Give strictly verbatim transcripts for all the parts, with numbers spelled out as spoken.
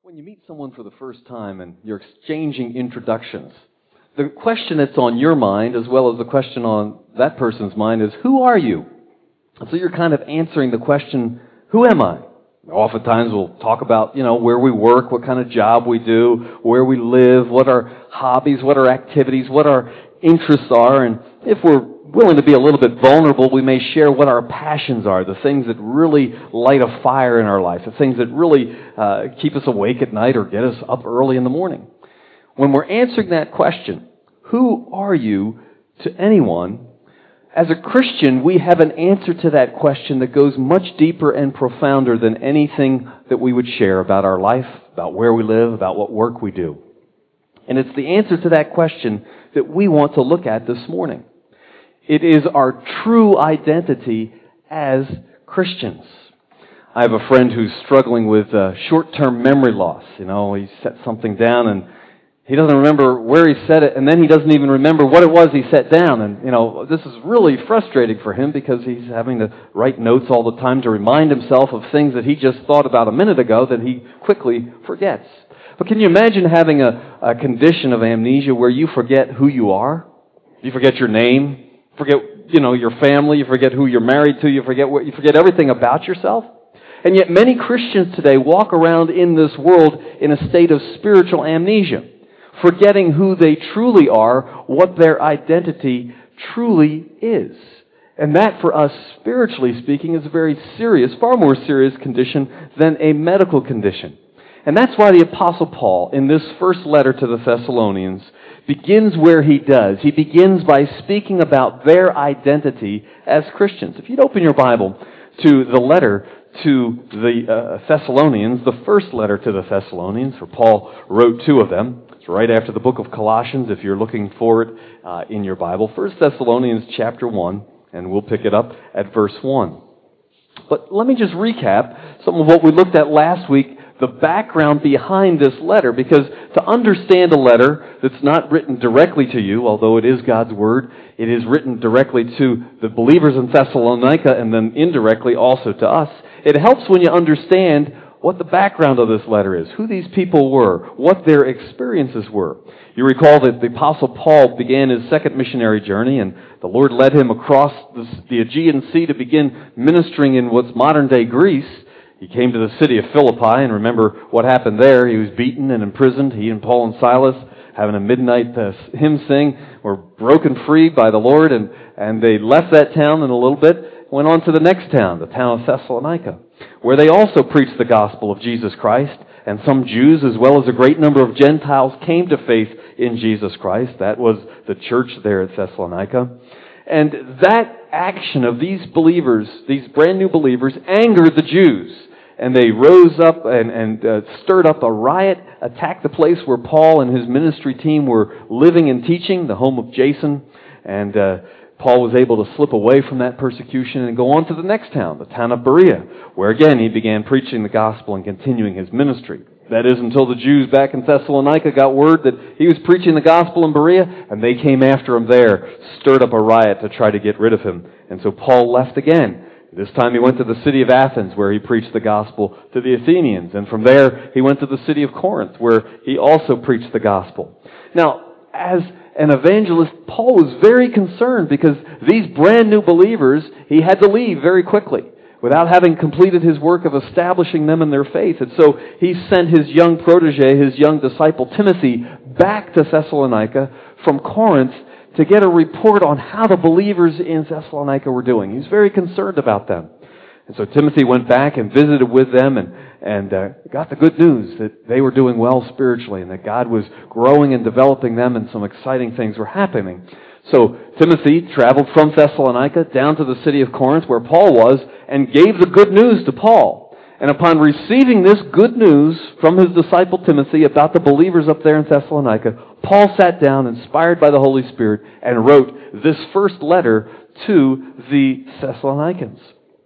When you meet someone for the first time and you're exchanging introductions, the question that's on your mind, as well as the question on that person's mind, is, who are you? So you're kind of answering the question, who am I? Oftentimes we'll talk about, you know, where we work, what kind of job we do, where we live, what our hobbies, what our activities, what our interests are, and if we're willing to be a little bit vulnerable, we may share what our passions are, the things that really light a fire in our life, the things that really uh, keep us awake at night or get us up early in the morning. When we're answering that question, who are you to anyone, as a Christian, we have an answer to that question that goes much deeper and profounder than anything that we would share about our life, about where we live, about what work we do. And it's the answer to that question that we want to look at this morning. It is our true identity as Christians. I have a friend who's struggling with uh, short-term memory loss. You know, he set something down and he doesn't remember where he said it, and then he doesn't even remember what it was he set down. And, you know, this is really frustrating for him because he's having to write notes all the time to remind himself of things that he just thought about a minute ago that he quickly forgets. But can you imagine having a, a condition of amnesia where you forget who you are? You forget your name. Forget, you know, your family, you forget who you're married to, you forget what, you forget everything about yourself. And yet many Christians today walk around in this world in a state of spiritual amnesia, forgetting who they truly are, what their identity truly is. And that, for us, spiritually speaking, is a very serious, far more serious condition than a medical condition. And that's why the Apostle Paul, in this first letter to the Thessalonians, begins where he does. He begins by speaking about their identity as Christians. If you'd open your Bible to the letter to the uh, Thessalonians, the first letter to the Thessalonians, for Paul wrote two of them. It's right after the book of Colossians, if you're looking for it uh, in your Bible. First Thessalonians chapter one, and we'll pick it up at verse one. But let me just recap some of what we looked at last week, the background behind this letter, because to understand a letter that's not written directly to you, although it is God's Word, it is written directly to the believers in Thessalonica and then indirectly also to us. It helps when you understand what the background of this letter is, who these people were, what their experiences were. You recall that the Apostle Paul began his second missionary journey, and the Lord led him across the Aegean Sea to begin ministering in what's modern-day Greece. He came to the city of Philippi, and remember what happened there. He was beaten and imprisoned. He and Paul and Silas, having a midnight uh, hymn sing, were broken free by the Lord, and, and they left that town in a little bit, went on to the next town, the town of Thessalonica, where they also preached the gospel of Jesus Christ, and some Jews as well as a great number of Gentiles came to faith in Jesus Christ. That was the church there at Thessalonica. And that action of these believers, these brand new believers, angered the Jews. And they rose up and, and uh, stirred up a riot, attacked the place where Paul and his ministry team were living and teaching, the home of Jason. And uh, Paul was able to slip away from that persecution and go on to the next town, the town of Berea, where again he began preaching the gospel and continuing his ministry. That is until the Jews back in Thessalonica got word that he was preaching the gospel in Berea, and they came after him there, stirred up a riot to try to get rid of him. And so Paul left again. This time he went to the city of Athens, where he preached the gospel to the Athenians. And from there, he went to the city of Corinth, where he also preached the gospel. Now, as an evangelist, Paul was very concerned because these brand new believers, he had to leave very quickly without having completed his work of establishing them in their faith. And so he sent his young protege, his young disciple Timothy, back to Thessalonica from Corinth to get a report on how the believers in Thessalonica were doing. He was very concerned about them. And so Timothy went back and visited with them and, and uh, got the good news that they were doing well spiritually and that God was growing and developing them and some exciting things were happening. So Timothy traveled from Thessalonica down to the city of Corinth where Paul was and gave the good news to Paul. And upon receiving this good news from his disciple Timothy about the believers up there in Thessalonica, Paul sat down, inspired by the Holy Spirit, and wrote this first letter to the Thessalonians.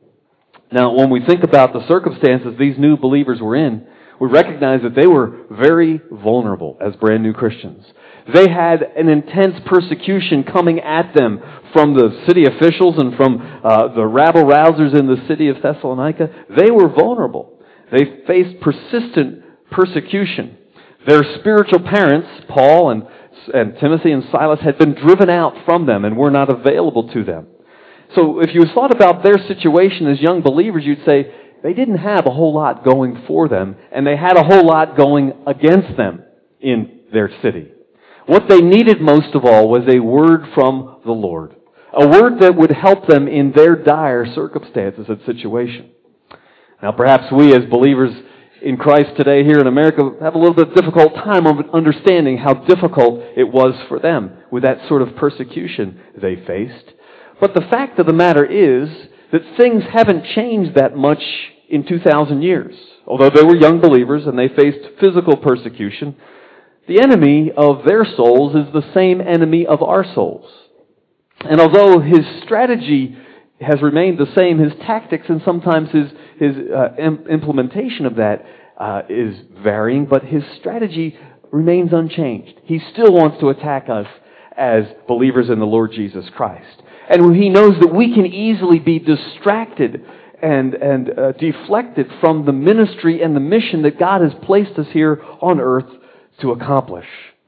Now, when we think about the circumstances these new believers were in, we recognize that they were very vulnerable as brand new Christians. They had an intense persecution coming at them from the city officials and from uh, the rabble-rousers in the city of Thessalonica. They were vulnerable. They faced persistent persecution. Their spiritual parents, Paul and, and Timothy and Silas, had been driven out from them and were not available to them. So if you thought about their situation as young believers, you'd say they didn't have a whole lot going for them, and they had a whole lot going against them in their city. What they needed most of all was a word from the Lord, a word that would help them in their dire circumstances and situation. Now perhaps we as believers in Christ today here in America have a little bit difficult time of understanding how difficult it was for them with that sort of persecution they faced. But the fact of the matter is that things haven't changed that much in two thousand years. Although they were young believers and they faced physical persecution, the enemy of their souls is the same enemy of our souls. And although his strategy has remained the same, his tactics and sometimes his, his uh, im- implementation of that uh, is varying, but his strategy remains unchanged. He still wants to attack us as believers in the Lord Jesus Christ. And he knows that we can easily be distracted and, and uh, deflected from the ministry and the mission that God has placed us here on earth to accomplish.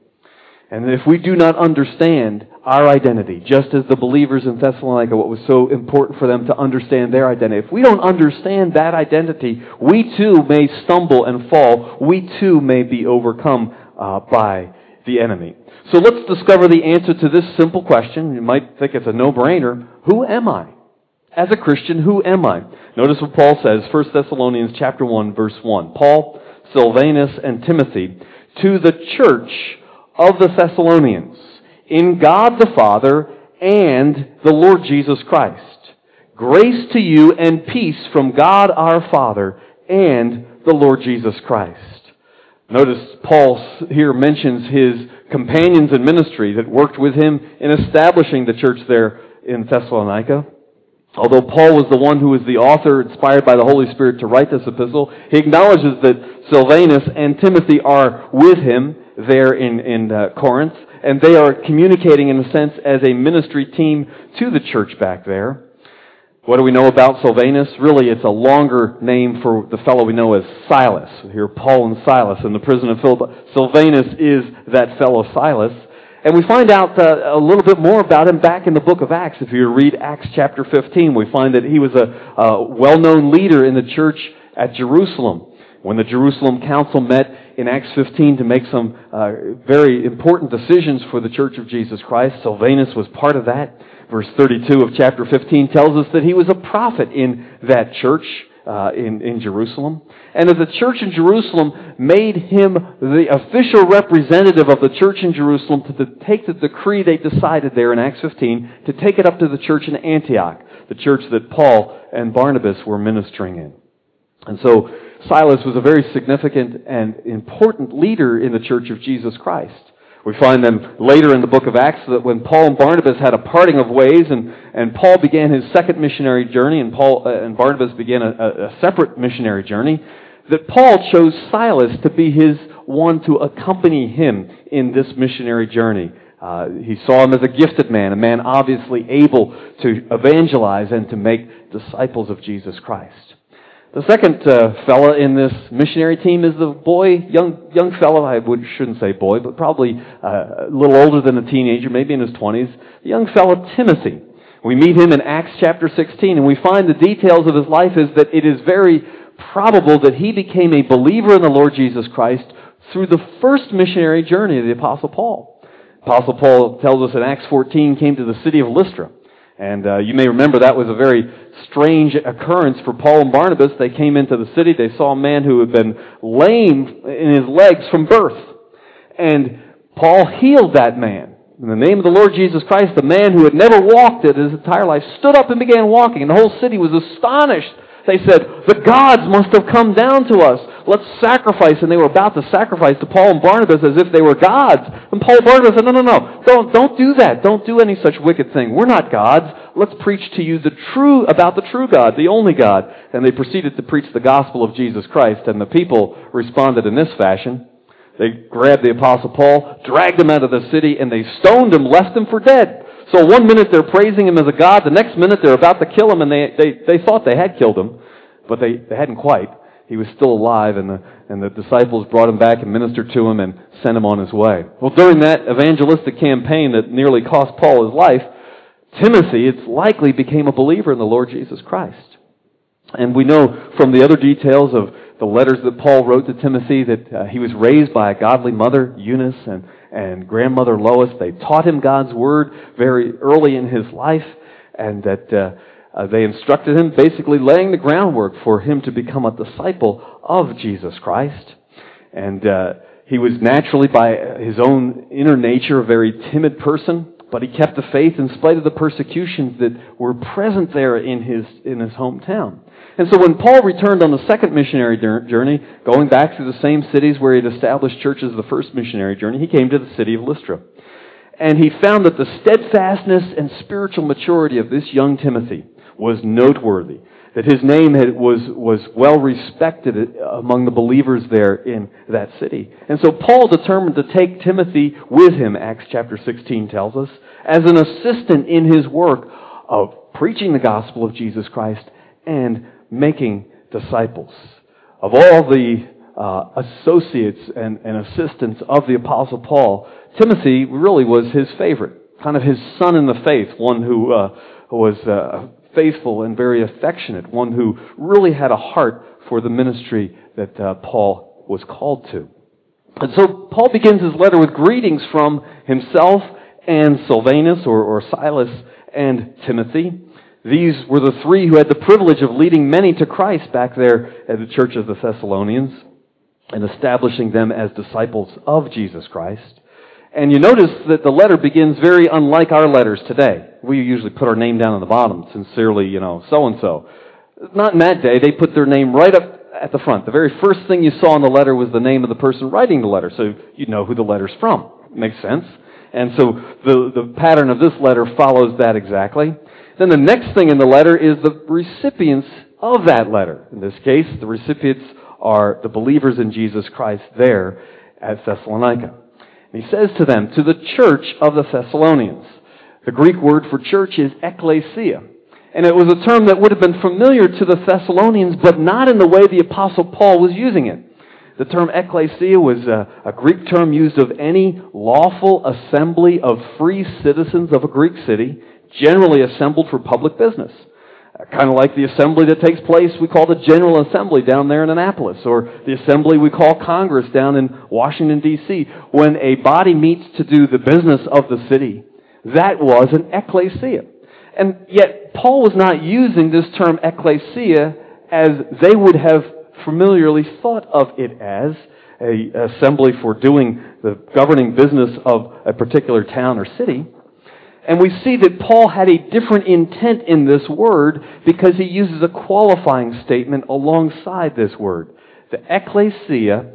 And if we do not understand our identity, just as the believers in Thessalonica, what was so important for them to understand their identity, if we don't understand that identity, we too may stumble and fall. We too may be overcome uh, by the enemy. So let's discover the answer to this simple question. You might think it's a no-brainer. Who am I? As a Christian, who am I? Notice what Paul says, First Thessalonians chapter one, verse one. Paul, Silvanus, and Timothy, to the church of the Thessalonians, in God the Father and the Lord Jesus Christ. Grace to you and peace from God our Father and the Lord Jesus Christ. Notice Paul here mentions his companions in ministry that worked with him in establishing the church there in Thessalonica. Although Paul was the one who was the author, inspired by the Holy Spirit to write this epistle, he acknowledges that Silvanus and Timothy are with him there in, in uh, Corinth, and they are communicating in a sense as a ministry team to the church back there. What do we know about Silvanus? Really, it's a longer name for the fellow we know as Silas. Here, Paul and Silas in the prison of Philippi. Silvanus is that fellow Silas. And we find out uh, a little bit more about him back in the book of Acts. If you read Acts chapter fifteen, we find that he was a, a well-known leader in the church at Jerusalem. When the Jerusalem Council met in Acts fifteen to make some uh, very important decisions for the Church of Jesus Christ, Silvanus was part of that. Verse thirty-two of chapter fifteen tells us that he was a prophet in that church uh, in, in Jerusalem. And that the church in Jerusalem made him the official representative of the church in Jerusalem to the, take the decree they decided there in Acts fifteen to take it up to the church in Antioch, the church that Paul and Barnabas were ministering in. And so Silas was a very significant and important leader in the church of Jesus Christ. We find them later in the book of Acts that when Paul and Barnabas had a parting of ways, and, and Paul began his second missionary journey, and Paul uh, and Barnabas began a, a separate missionary journey, that Paul chose Silas to be his one to accompany him in this missionary journey. Uh, he saw him as a gifted man, a man obviously able to evangelize and to make disciples of Jesus Christ. The second uh, fella in this missionary team is the boy, young young fellow, I would, shouldn't say boy, but probably uh, a little older than a teenager, maybe in his twenties, the young fellow Timothy. We meet him in Acts chapter sixteen, and we find the details of his life is that it is very probable that he became a believer in the Lord Jesus Christ through the first missionary journey of the Apostle Paul. Apostle Paul tells us in Acts fourteen, came to the city of Lystra. And uh, you may remember that was a very strange occurrence for Paul and Barnabas. They came into the city. They saw a man who had been lame in his legs from birth. And Paul healed that man. In the name of the Lord Jesus Christ, the man who had never walked in his entire life stood up and began walking. And the whole city was astonished. They said, the gods must have come down to us. Let's sacrifice. And they were about to sacrifice to Paul and Barnabas as if they were gods. And Paul and Barnabas said, no, no, no. Don't, don't do that. Don't do any such wicked thing. We're not gods. Let's preach to you the true, about the true God, the only God. And they proceeded to preach the gospel of Jesus Christ. And the people responded in this fashion. They grabbed the Apostle Paul, dragged him out of the city, and they stoned him, left him for dead. So one minute they're praising him as a god, the next minute they're about to kill him, and they, they, they thought they had killed him, but they, they hadn't quite. he was still alive, and the, and the disciples brought him back and ministered to him and sent him on his way. Well, during that evangelistic campaign that nearly cost Paul his life, Timothy, it's likely, became a believer in the Lord Jesus Christ. And we know from the other details of the letters that Paul wrote to Timothy that uh, he was raised by a godly mother, Eunice, and, and grandmother Lois. They taught him God's Word very early in his life, and that uh, uh, they instructed him, basically laying the groundwork for him to become a disciple of Jesus Christ. And uh, he was naturally, by his own inner nature, a very timid person, but he kept the faith in spite of the persecutions that were present there in his in his hometown. And so when Paul returned on the second missionary journey, going back through the same cities where he had established churches the first missionary journey, he came to the city of Lystra. And he found that the steadfastness and spiritual maturity of this young Timothy was noteworthy, that his name had, was, was well respected among the believers there in that city. And so Paul determined to take Timothy with him, Acts chapter sixteen tells us, as an assistant in his work of preaching the gospel of Jesus Christ and making disciples. Of all the uh, associates and, and assistants of the Apostle Paul, Timothy really was his favorite, kind of his son in the faith, one who uh, was uh, faithful and very affectionate, one who really had a heart for the ministry that uh, Paul was called to. And so Paul begins his letter with greetings from himself and Silvanus, or, or Silas, and Timothy. These were the three who had the privilege of leading many to Christ back there at the church of the Thessalonians and establishing them as disciples of Jesus Christ. And you notice that the letter begins very unlike our letters today. We usually put our name down on the bottom, sincerely, you know, so-and-so. Not in that day. They put their name right up at the front. The very first thing you saw in the letter was the name of the person writing the letter, so you know who the letter's from. Makes sense. And so the, the pattern of this letter follows that exactly. Then the next thing in the letter is the recipients of that letter. In this case, the recipients are the believers in Jesus Christ there at Thessalonica. And he says to them, to the church of the Thessalonians. The Greek word for church is ekklesia. And it was a term that would have been familiar to the Thessalonians, but not in the way the Apostle Paul was using it. The term ekklesia was a, a Greek term used of any lawful assembly of free citizens of a Greek city, generally assembled for public business. Uh, kind of like the assembly that takes place, we call the General Assembly down there in Annapolis, or the assembly we call Congress down in Washington, D C When a body meets to do the business of the city, that was an ekklesia. And yet, Paul was not using this term ekklesia as they would have familiarly thought of it as, an assembly for doing the governing business of a particular town or city. And we see that Paul had a different intent in this word because he uses a qualifying statement alongside this word. The ekklesia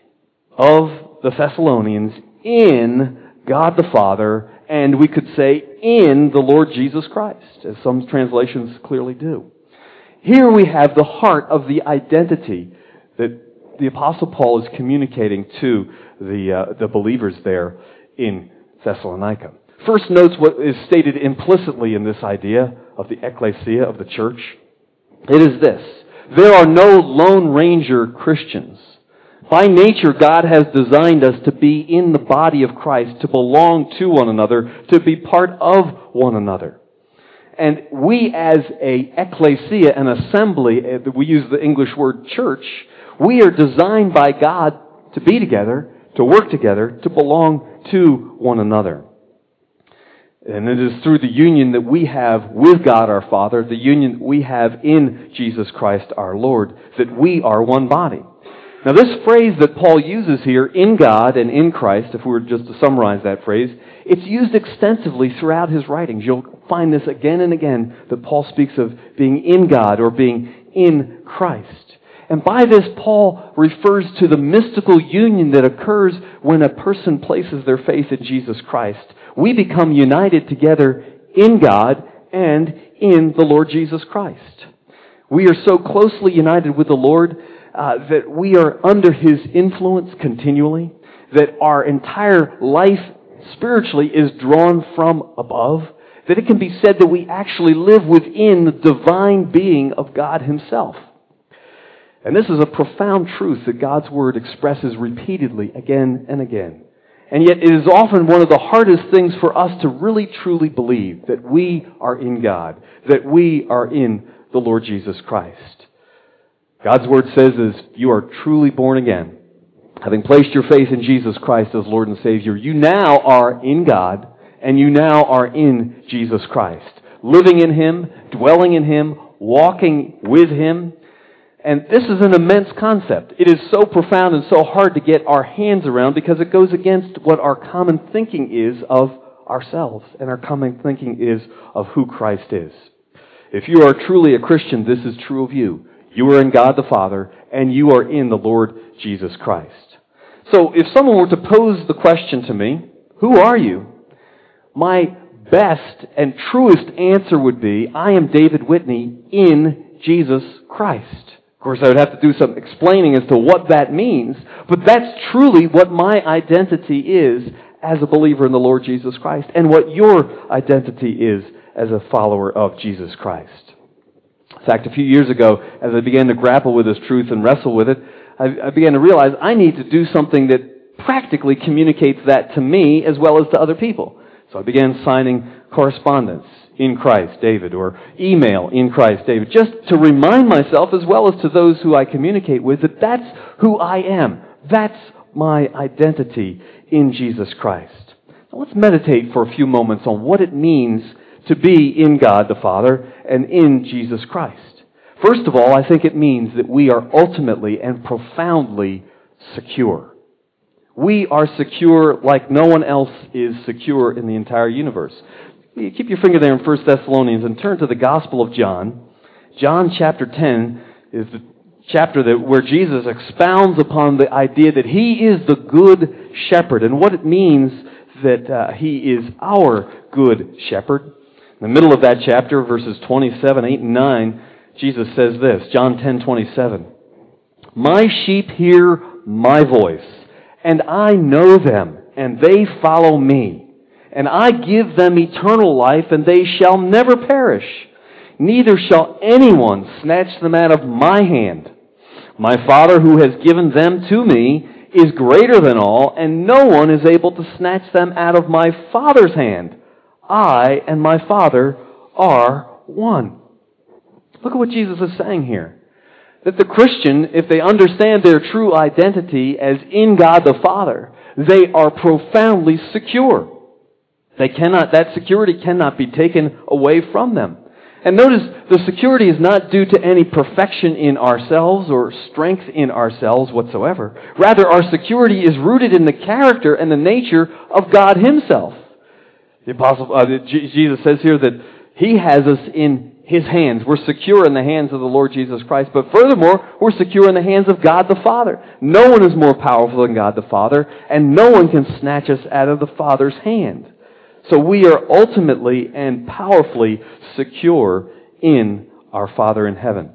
of the Thessalonians in God the Father, and we could say in the Lord Jesus Christ, as some translations clearly do. Here we have the heart of the identity that the Apostle Paul is communicating to the, uh, the believers there in Thessalonica. First, notes what is stated implicitly in this idea of the ekklesia, of the church. It is this: there are no Lone Ranger Christians. By nature, God has designed us to be in the body of Christ, to belong to one another, to be part of one another. And we as a ekklesia, an assembly, we use the English word church, we are designed by God to be together, to work together, to belong to one another. And it is through the union that we have with God our Father, the union that we have in Jesus Christ our Lord, that we are one body. Now this phrase that Paul uses here, in God and in Christ, if we were just to summarize that phrase, it's used extensively throughout his writings. You'll find this again and again, that Paul speaks of being in God or being in Christ. And by this, Paul refers to the mystical union that occurs when a person places their faith in Jesus Christ. We become united together in God and in the Lord Jesus Christ. We are so closely united with the Lord uh, that we are under His influence continually, that our entire life spiritually is drawn from above, that it can be said that we actually live within the divine being of God Himself. And this is a profound truth that God's Word expresses repeatedly again and again. And yet it is often one of the hardest things for us to really truly believe, that we are in God, that we are in the Lord Jesus Christ. God's Word says is, you are truly born again. Having placed your faith in Jesus Christ as Lord and Savior, you now are in God, and you now are in Jesus Christ. Living in Him, dwelling in Him, walking with Him. And this is an immense concept. It is so profound and so hard to get our hands around because it goes against what our common thinking is of ourselves, and our common thinking is of who Christ is. If you are truly a Christian, this is true of you. You are in God the Father, and you are in the Lord Jesus Christ. So if someone were to pose the question to me, who are you? My best and truest answer would be, I am David Whitney in Jesus Christ. Of course, I would have to do some explaining as to what that means, but that's truly what my identity is as a believer in the Lord Jesus Christ, and what your identity is as a follower of Jesus Christ. In fact, a few years ago, as I began to grapple with this truth and wrestle with it, I, I began to realize I need to do something that practically communicates that to me as well as to other people. So I began signing correspondence, in Christ, David, or email, in Christ, David, just to remind myself as well as to those who I communicate with that that's who I am. That's my identity in Jesus Christ. Now let's meditate for a few moments on what it means to be in God the Father and in Jesus Christ. First of all, I think it means that we are ultimately and profoundly secure. We are secure like no one else is secure in the entire universe. You keep your finger there in First Thessalonians and turn to the Gospel of John. John chapter ten is the chapter that where Jesus expounds upon the idea that He is the good shepherd and what it means that uh, He is our good shepherd. In the middle of that chapter, verses twenty-seven, eight, and nine, Jesus says this, John ten, twenty-seven, "My sheep hear my voice, and I know them, and they follow me. And I give them eternal life, and they shall never perish. Neither shall anyone snatch them out of my hand. My Father who has given them to me is greater than all, and no one is able to snatch them out of my Father's hand. I and my Father are one." Look at what Jesus is saying here. That the Christian, if they understand their true identity as in God the Father, they are profoundly secure. They cannot, that security cannot be taken away from them. And notice, the security is not due to any perfection in ourselves or strength in ourselves whatsoever. Rather, our security is rooted in the character and the nature of God Himself. The Apostle uh, Jesus says here that He has us in His hands. We're secure in the hands of the Lord Jesus Christ. But furthermore, we're secure in the hands of God the Father. No one is more powerful than God the Father, and no one can snatch us out of the Father's hand. So we are ultimately and powerfully secure in our Father in heaven.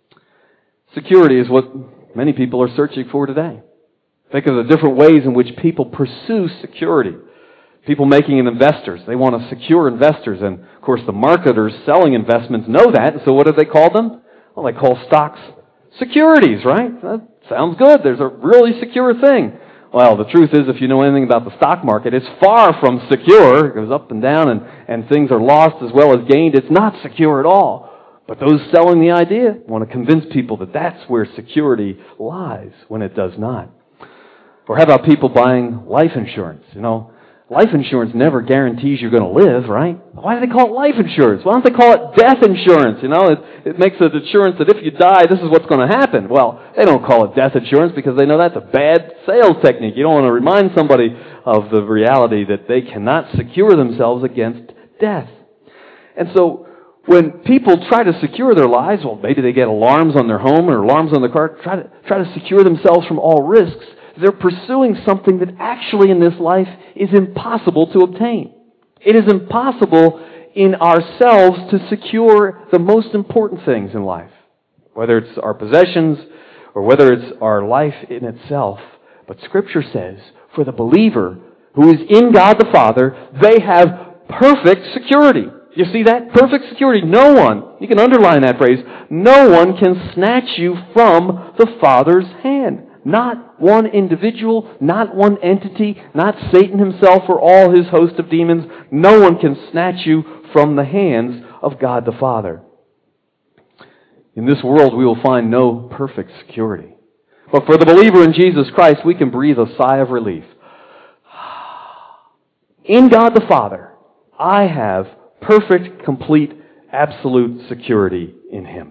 Security is what many people are searching for today. Think of the different ways in which people pursue security. People making investors, they want to secure investors. And, of course, the marketers selling investments know that. So what do they call them? Well, they call stocks securities, right? That sounds good. There's a really secure thing. Well, the truth is, if you know anything about the stock market, it's far from secure. It goes up and down, and, and things are lost as well as gained. It's not secure at all. But those selling the idea want to convince people that that's where security lies, when it does not. Or how about people buying life insurance? You know, life insurance never guarantees you're going to live, right? Why do they call it life insurance? Why don't they call it death insurance? You know, it, it makes an insurance that if you die, this is what's going to happen. Well, they don't call it death insurance because they know that's a bad sales technique. You don't want to remind somebody of the reality that they cannot secure themselves against death. And so, when people try to secure their lives, well, maybe they get alarms on their home or alarms on their car, try to, try to secure themselves from all risks. They're pursuing something that actually in this life is impossible to obtain. It is impossible in ourselves to secure the most important things in life, whether it's our possessions or whether it's our life in itself. But Scripture says, for the believer who is in God the Father, they have perfect security. You see that? Perfect security. No one, you can underline that phrase, no one can snatch you from the Father's hand. Not one individual, not one entity, not Satan himself or all his host of demons. No one can snatch you from the hands of God the Father. In this world, we will find no perfect security. But for the believer in Jesus Christ, we can breathe a sigh of relief. In God the Father, I have perfect, complete, absolute security in Him.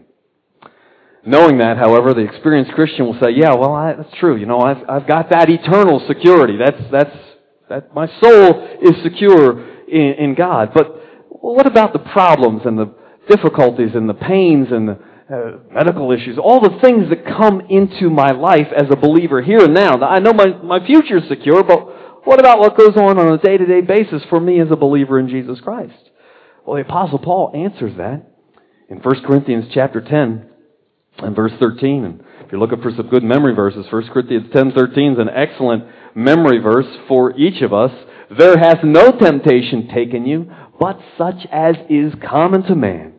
Knowing that, however, the experienced Christian will say, yeah, well, I, that's true. You know, I've, I've got that eternal security. That's, that's, that my soul is secure in, in God. But what about the problems and the difficulties and the pains and the uh, medical issues, all the things that come into my life as a believer here and now? Now, I know my, my future is secure, but what about what goes on on a day-to-day basis for me as a believer in Jesus Christ? Well, the Apostle Paul answers that in First Corinthians chapter ten and verse thirteen. And if you're looking for some good memory verses, First Corinthians ten thirteen is an excellent memory verse for each of us. There hath no temptation taken you, but such as is common to man.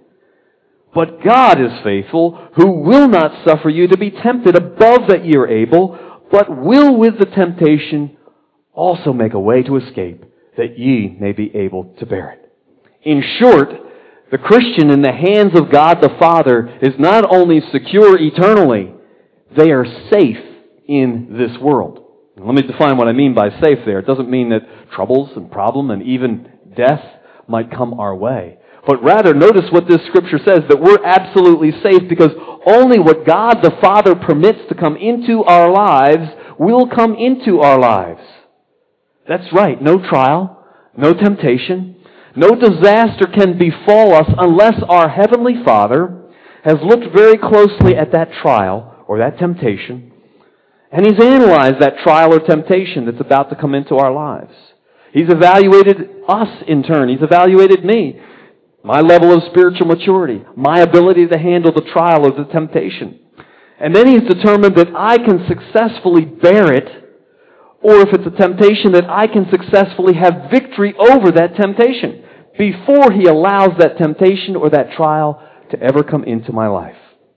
But God is faithful, who will not suffer you to be tempted above that ye are able, but will with the temptation also make a way to escape, that ye may be able to bear it. In short, the Christian in the hands of God the Father is not only secure eternally, they are safe in this world. Now, let me define what I mean by safe there. It doesn't mean that troubles and problem and even death might come our way. But rather, notice what this scripture says, that we're absolutely safe because only what God the Father permits to come into our lives will come into our lives. That's right. No trial, no temptation, no disaster can befall us unless our Heavenly Father has looked very closely at that trial or that temptation, and He's analyzed that trial or temptation that's about to come into our lives. He's evaluated us in turn. He's evaluated me, my level of spiritual maturity, my ability to handle the trial or the temptation. And then He's determined that I can successfully bear it, or if it's a temptation, that I can successfully have victory over that temptation before He allows that temptation or that trial to ever come into my life.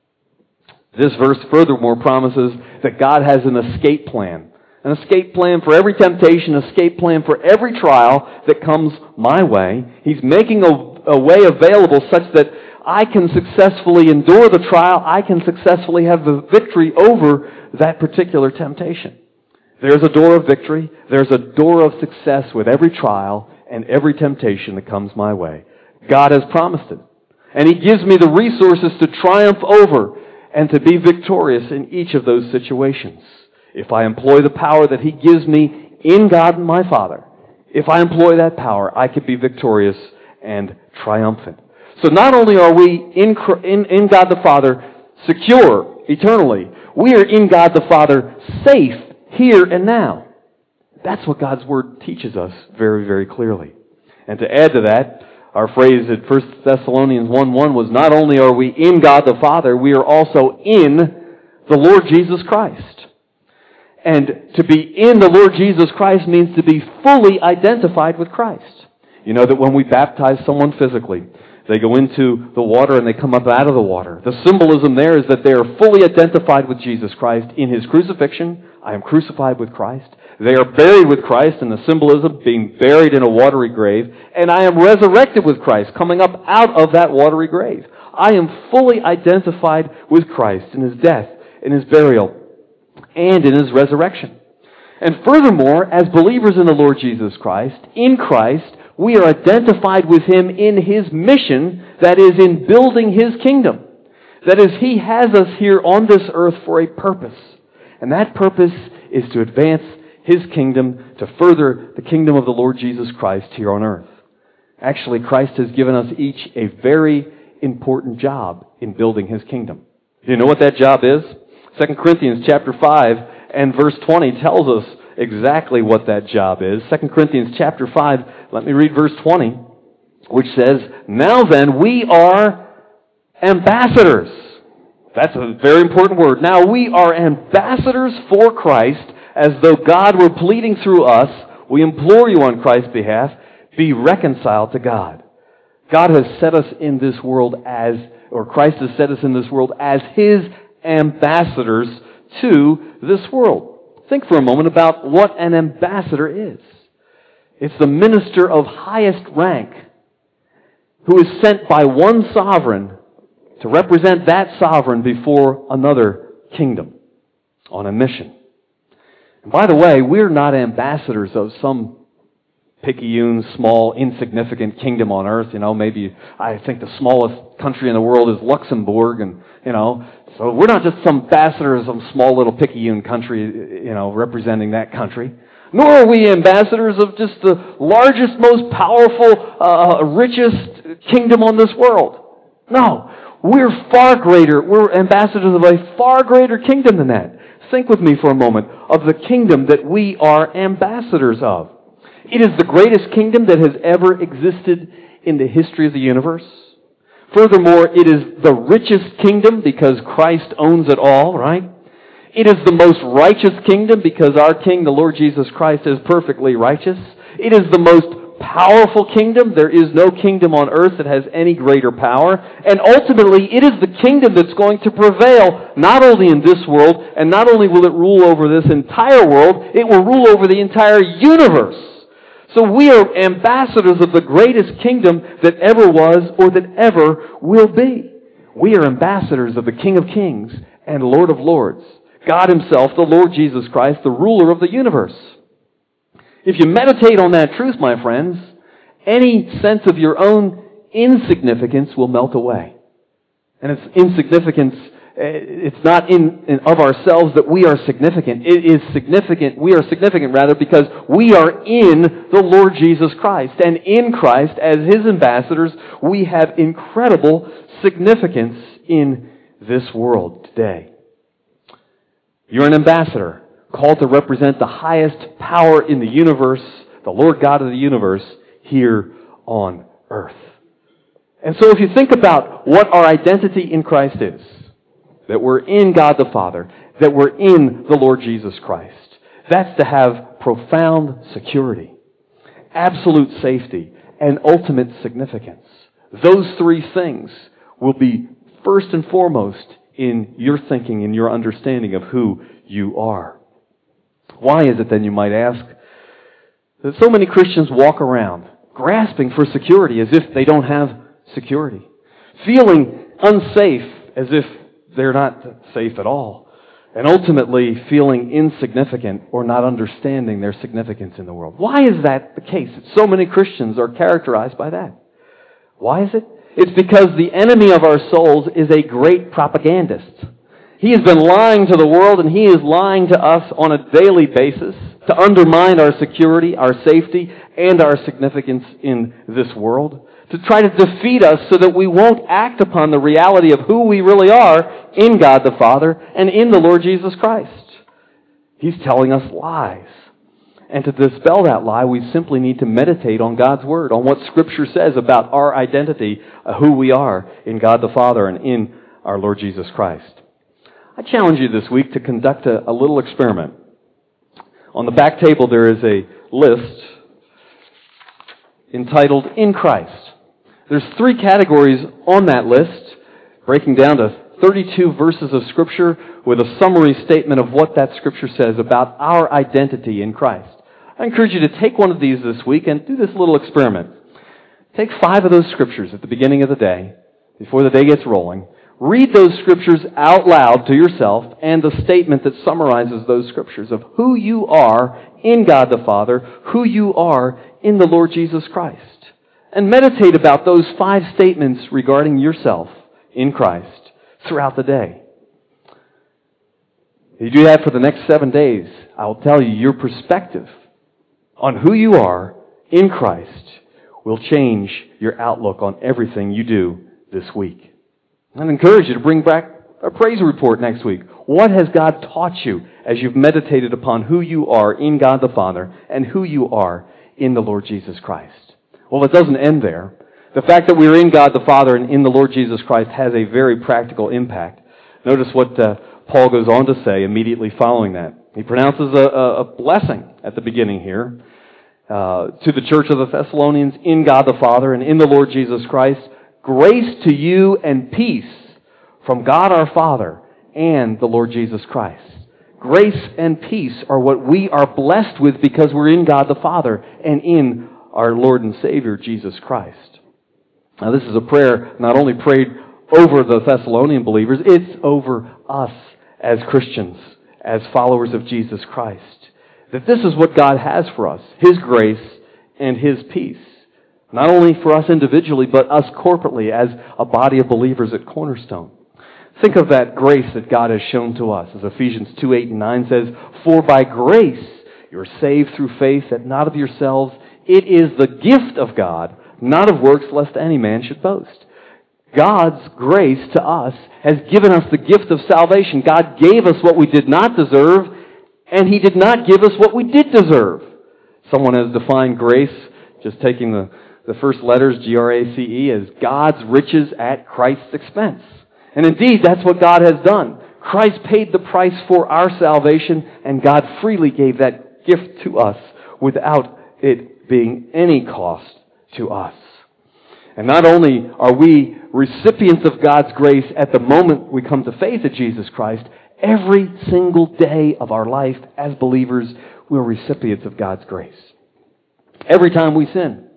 This verse furthermore promises that God has an escape plan. An escape plan for every temptation, an escape plan for every trial that comes my way. He's making a, a way available such that I can successfully endure the trial, I can successfully have the victory over that particular temptation. There's a door of victory, there's a door of success with every trial and every temptation that comes my way. God has promised it. And He gives me the resources to triumph over and to be victorious in each of those situations. If I employ the power that He gives me in God my Father, if I employ that power, I can be victorious and triumphant. So not only are we in, in, in God the Father secure eternally, we are in God the Father safe here and now. That's what God's Word teaches us very, very clearly. And to add to that, our phrase at First Thessalonians one one was, not only are we in God the Father, we are also in the Lord Jesus Christ. And to be in the Lord Jesus Christ means to be fully identified with Christ. You know that when we baptize someone physically, they go into the water and they come up out of the water. The symbolism there is that they are fully identified with Jesus Christ in His crucifixion. I am crucified with Christ. They are buried with Christ in the symbolism being buried in a watery grave. And I am resurrected with Christ, coming up out of that watery grave. I am fully identified with Christ in His death, in His burial, and in His resurrection. And furthermore, as believers in the Lord Jesus Christ, in Christ, we are identified with Him in His mission, that is, in building His kingdom. That is, He has us here on this earth for a purpose. And that purpose is to advance His kingdom, to further the kingdom of the Lord Jesus Christ here on earth. Actually, Christ has given us each a very important job in building His kingdom. Do you know what that job is? Second Corinthians chapter five and verse twenty tells us exactly what that job is. Second Corinthians chapter five, let me read verse twenty, which says, "Now then, we are ambassadors." That's a very important word. Now we are ambassadors for Christ, as though God were pleading through us. We implore you on Christ's behalf, be reconciled to God. God has set us in this world as, or Christ has set us in this world as His ambassadors to this world. Think for a moment about what an ambassador is. It's the minister of highest rank who is sent by one sovereign to represent that sovereign before another kingdom on a mission. And by the way, we're not ambassadors of some picayune, small, insignificant kingdom on earth. You know, maybe I think the smallest country in the world is Luxembourg, and, you know, so we're not just some ambassadors of some small little picayune country, you know, representing that country. Nor are we ambassadors of just the largest, most powerful, uh, richest kingdom on this world. No, we're far greater. We're ambassadors of a far greater kingdom than that. Think with me for a moment of the kingdom that we are ambassadors of. It is the greatest kingdom that has ever existed in the history of the universe. Furthermore, it is the richest kingdom because Christ owns it all, right? It is the most righteous kingdom because our King, the Lord Jesus Christ, is perfectly righteous. It is the most powerful kingdom. There is no kingdom on earth that has any greater power. And ultimately, it is the kingdom that's going to prevail not only in this world, and not only will it rule over this entire world, it will rule over the entire universe. So we are ambassadors of the greatest kingdom that ever was or that ever will be. We are ambassadors of the King of Kings and Lord of Lords, God Himself, the Lord Jesus Christ, the ruler of the universe. If you meditate on that truth, my friends, any sense of your own insignificance will melt away. And it's insignificance, it's not in, in of ourselves that we are significant. It is significant, we are significant rather because we are in the Lord Jesus Christ. And in Christ, as His ambassadors, we have incredible significance in this world today. You're an ambassador, called to represent the highest power in the universe, the Lord God of the universe, here on earth. And so if you think about what our identity in Christ is, that we're in God the Father, that we're in the Lord Jesus Christ, that's to have profound security, absolute safety, and ultimate significance. Those three things will be first and foremost in your thinking and your understanding of who you are. Why is it then, you might ask, that so many Christians walk around grasping for security as if they don't have security, feeling unsafe as if they're not safe at all, and ultimately feeling insignificant or not understanding their significance in the world? Why is that the case? So many Christians are characterized by that. Why is it? It's because the enemy of our souls is a great propagandist. He has been lying to the world, and he is lying to us on a daily basis to undermine our security, our safety, and our significance in this world, to try to defeat us so that we won't act upon the reality of who we really are in God the Father and in the Lord Jesus Christ. He's telling us lies. And to dispel that lie, we simply need to meditate on God's Word, on what Scripture says about our identity, uh, who we are in God the Father and in our Lord Jesus Christ. I challenge you this week to conduct a, a little experiment. On the back table there is a list entitled In Christ. There's three categories on that list, breaking down to thirty-two verses of Scripture with a summary statement of what that Scripture says about our identity in Christ. I encourage you to take one of these this week and do this little experiment. Take five of those Scriptures at the beginning of the day, before the day gets rolling. Read those Scriptures out loud to yourself and the statement that summarizes those Scriptures of who you are in God the Father, who you are in the Lord Jesus Christ. And meditate about those five statements regarding yourself in Christ throughout the day. If you do that for the next seven days, I'll tell you, your perspective on who you are in Christ will change your outlook on everything you do this week. I encourage you to bring back a praise report next week. What has God taught you as you've meditated upon who you are in God the Father and who you are in the Lord Jesus Christ? Well, it doesn't end there. The fact that we're in God the Father and in the Lord Jesus Christ has a very practical impact. Notice what uh, Paul goes on to say immediately following that. He pronounces a, a, a blessing at the beginning here. uh, to the church of the Thessalonians in God the Father and in the Lord Jesus Christ, grace to you and peace from God our Father and the Lord Jesus Christ. Grace and peace are what we are blessed with because we're in God the Father and in our Lord and Savior, Jesus Christ. Now, this is a prayer not only prayed over the Thessalonian believers, it's over us as Christians, as followers of Jesus Christ. That this is what God has for us, His grace and His peace. Not only for us individually, but us corporately as a body of believers at Cornerstone. Think of that grace that God has shown to us. As Ephesians two, eight, and nine says, "For by grace you are saved through faith, that not of yourselves. It is the gift of God, not of works, lest any man should boast." God's grace to us has given us the gift of salvation. God gave us what we did not deserve, and He did not give us what we did deserve. Someone has defined grace, just taking the, the first letters, G R A C E, as God's riches at Christ's expense. And indeed, that's what God has done. Christ paid the price for our salvation, and God freely gave that gift to us without it being any cost to us. And not only are we recipients of God's grace at the moment we come to faith in Jesus Christ, every single day of our life as believers, we're recipients of God's grace. Every time we sin,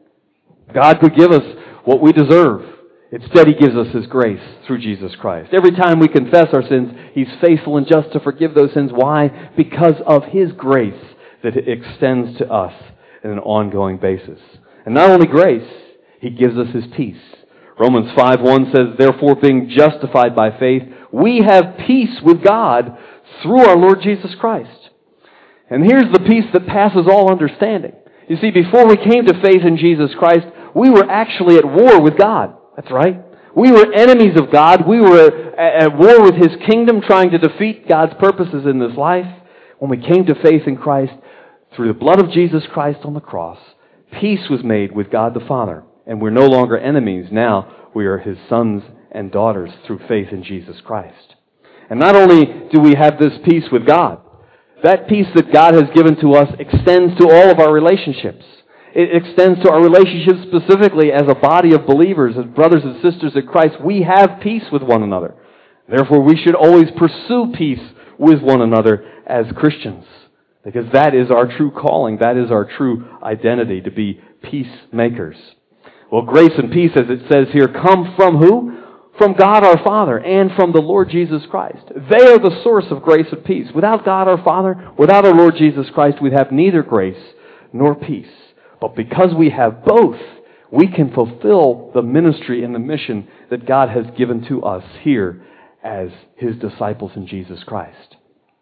God could give us what we deserve. Instead, He gives us His grace through Jesus Christ. Every time we confess our sins, He's faithful and just to forgive those sins. Why? Because of His grace that it extends to us on an ongoing basis. And not only grace, He gives us His peace. Romans five one says, "Therefore, being justified by faith, we have peace with God through our Lord Jesus Christ." And here's the peace that passes all understanding. You see, before we came to faith in Jesus Christ, we were actually at war with God. That's right. We were enemies of God. We were at war with His kingdom, trying to defeat God's purposes in this life. When we came to faith in Christ, through the blood of Jesus Christ on the cross, peace was made with God the Father. And we're no longer enemies. Now we are His sons and daughters through faith in Jesus Christ. And not only do we have this peace with God, that peace that God has given to us extends to all of our relationships. It extends to our relationships specifically as a body of believers, as brothers and sisters in Christ. We have peace with one another. Therefore, we should always pursue peace with one another as Christians, because that is our true calling. That is our true identity, to be peacemakers. Well, grace and peace, as it says here, come from who? From God our Father and from the Lord Jesus Christ. They are the source of grace and peace. Without God our Father, without our Lord Jesus Christ, we'd have neither grace nor peace. But because we have both, we can fulfill the ministry and the mission that God has given to us here as His disciples in Jesus Christ.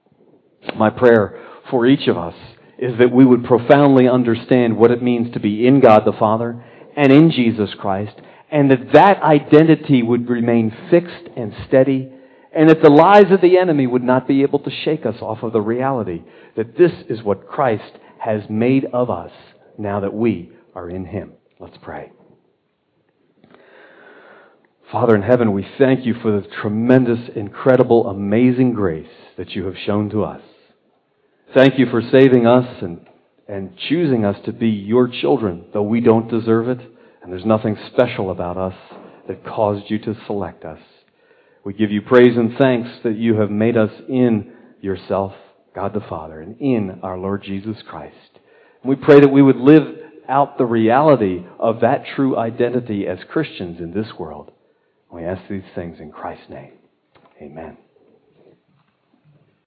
My prayer for each of us is that we would profoundly understand what it means to be in God the Father and in Jesus Christ, and that that identity would remain fixed and steady, and that the lies of the enemy would not be able to shake us off of the reality that this is what Christ has made of us now that we are in Him. Let's pray. Father in heaven, we thank You for the tremendous, incredible, amazing grace that You have shown to us. Thank You for saving us and, and choosing us to be Your children, though we don't deserve it, and there's nothing special about us that caused You to select us. We give You praise and thanks that You have made us in Yourself, God the Father, and in our Lord Jesus Christ. We pray that we would live out the reality of that true identity as Christians in this world. We ask these things in Christ's name. Amen.